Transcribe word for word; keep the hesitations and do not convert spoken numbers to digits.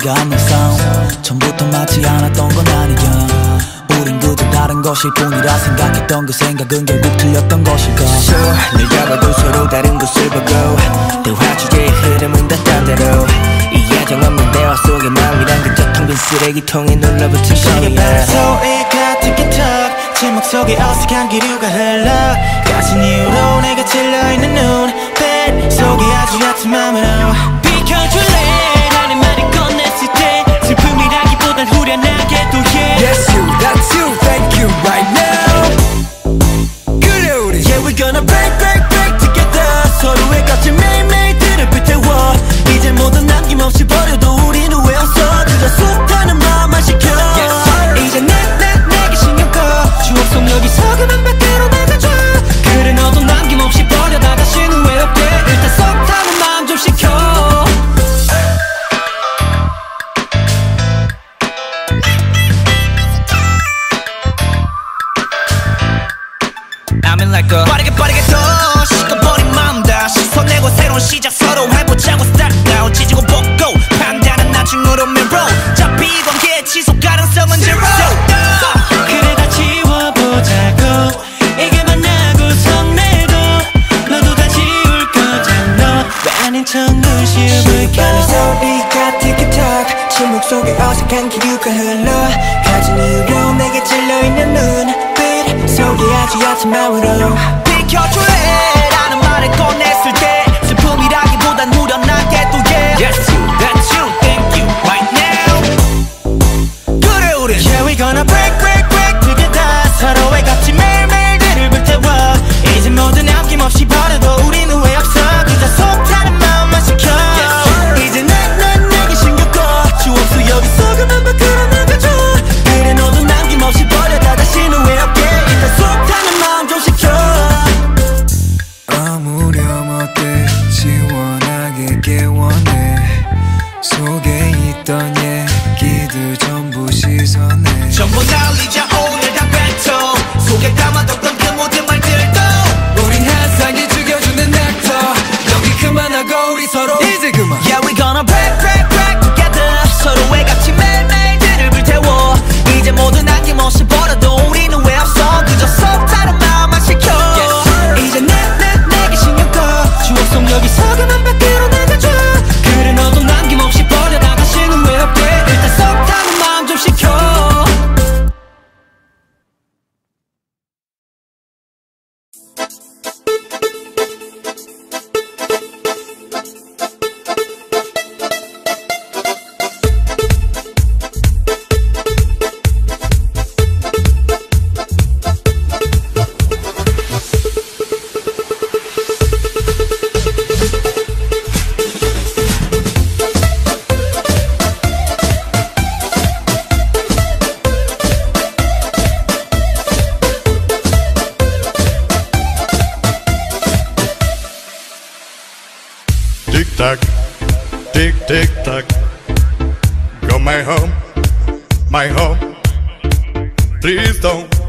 우리가 하는 싸움 처음부터 맞지 않았던 건 아니야. 우린 그저 다른 것일 뿐이라 생각했던 그 생각은 결국 틀렸던 것일까. Sure, 늘 잡아도 서로 다른 곳을 보고 대화 주제의 흐름은 다 딴 데로 이 예정 없는 대화 속에 마음이란 그저 텅 빈 쓰레기통에 눌러붙은 껌이야. 소리가 틱틱탁 침묵 속에 어색한 기류가 흘러 가진 이유로 내가 찔러있는 눈빛 속에 아주 얕은 맘으로 비켜줄래 라는 말을 꺼냈을 때 슬픔이라기보단 후련하게도 yeah. Yes you, that's you, thank you right now. 그래 우리 Yeah we're gonna break break break together 서로의 값진 매일매일들을 불태워 이제 모두 남김없이 버려도 우린 후회 없어 그저 숱하는 마음만 시켜 yes, 이제 내 내 내게 신경 꺼 추억 속 여기서 그만 밖으로 나가줘 그래 너도 남김없이 버려다 다신 후회 없게 일단 쏙하는 마음 좀 시켜 I'm in like a 빠르게 빠르게 더 식어버린 마음 다시 손내고 새로운 시작 서로 해보자고 start down 지지고 볶고 판단은 나중으로 mirror 어차피 관계의 지속 가능성은 zero 그래 다 지워보자고 이게 만나고 성내도 너도 다 지울 거잖아 왜 아닌 척 눈시울을 켜 소리가 틱틱탁 침묵 속에 어색한 기류가 흘러 가진 이유로 내게 찔려있는 눈빛 속에 아주 얕은 마음으로 비켜줄래 라는 말을 꺼냈을 때 슬픔이라기보단 후련하게도 yeah Yes you, that's you, thank you right now 그래 우린 Yeah we gonna break break break together 서로의 값진 매일매일들을 불태워 이제 모두 남김없이 버려도 우린 후회 없어 그저 속타는 마음만 시켜 yes, 이제 난, 난 내게 신경 꺼 추억 속 여기서 그만 밖으로 나가줘 그래 너도 남김없이 버려다 다신 후회 없게 일단 속타는 마음 좀 시켜 아무렴 어때 시원하게 개원해 속에 있던 얘기들 전부 씻어내 전부 날리자 오늘 다 뱉어 속에 담아뒀던 그 모든 말들도 우린 한상이 죽여주는 넥터 여기 그만하고 우리 서로 이제 그만 Yeah we gonna break break break together 서로의 값진 매일매일들을 불태워 이제 모두 남김없이 버려도 우리는 왜 없어 그저 속다른 마음만 시켜 yes. 이제 내 내 내게 신경 꺼 추억 속 여기서 그만 밖으로 나가줘 그래 너도 남김없이 버려다 다시는 왜 없게 일단 속다른 마음 좀 시켜 Tick tock, tick tick tock. Go my home, my home. Please don't